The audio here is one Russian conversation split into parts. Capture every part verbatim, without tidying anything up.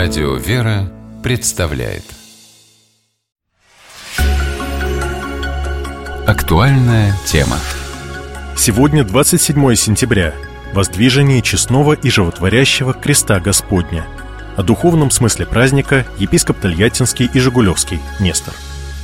Радио «Вера» представляет актуальная тема. Сегодня двадцать седьмое сентября. Воздвижение честного и животворящего креста Господня. О духовном смысле праздника епископ Тольяттинский и Жигулевский Нестор.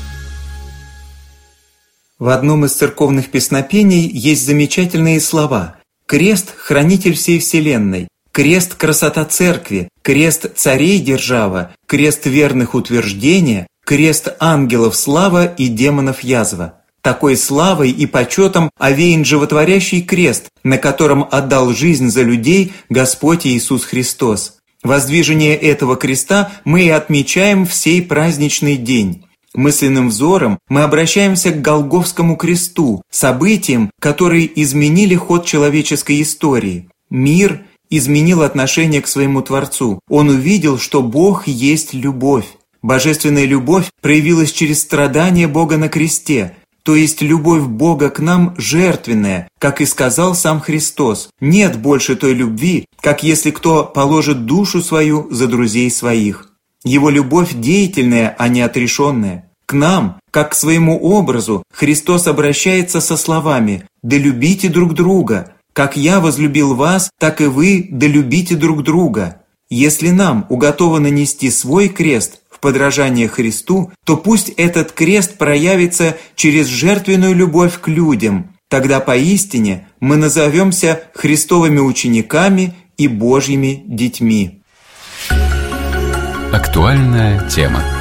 В одном из церковных песнопений есть замечательные слова: «Крест – хранитель всей вселенной, крест – красота церкви, крест – царей держава, крест верных утверждения, крест ангелов слава и демонов язва». Такой славой и почетом овеян животворящий крест, на котором отдал жизнь за людей Господь Иисус Христос. Воздвижение этого креста мы и отмечаем в сей праздничный день. Мысленным взором мы обращаемся к Голгофскому кресту, событиям, которые изменили ход человеческой истории. Мир изменил отношение к своему Творцу. Он увидел, что Бог есть любовь. Божественная любовь проявилась через страдания Бога на кресте, то есть любовь Бога к нам жертвенная, как и сказал сам Христос. Нет больше той любви, как если кто положит душу свою за друзей своих. Его любовь деятельная, а не отрешенная. К нам, как к своему образу, Христос обращается со словами: «Да любите друг друга. Как я возлюбил вас, так и вы да любите друг друга». Если нам уготовано нести свой крест в подражание Христу, то пусть этот крест проявится через жертвенную любовь к людям. Тогда поистине мы назовемся Христовыми учениками и Божьими детьми. Актуальная тема.